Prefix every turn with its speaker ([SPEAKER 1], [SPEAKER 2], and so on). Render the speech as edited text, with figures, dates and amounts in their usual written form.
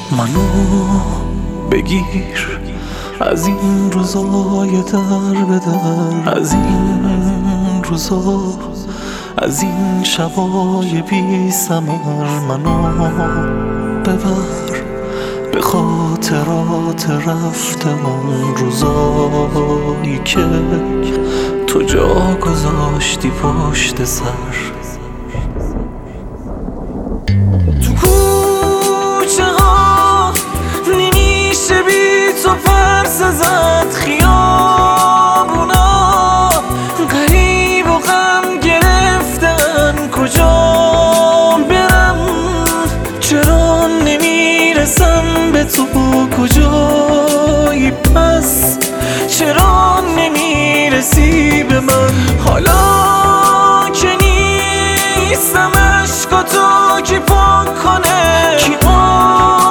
[SPEAKER 1] منو بگیر از این روزای در به در، از این روزا، از این شبای بی ثمر. منو ببر به خاطرات رفته اون روزایی که تو جا گذاشتی پشت سر.
[SPEAKER 2] تو کوچه ها نمیشه بی تو پرسه زد، خیابونا غریب و غم گرفتن. کجا برم؟ چرا نمیرسم به تو؟ کجایی پس؟ چرا نمیرسی به من؟ حالا که نیستم عشقاتو کی پاک کنه؟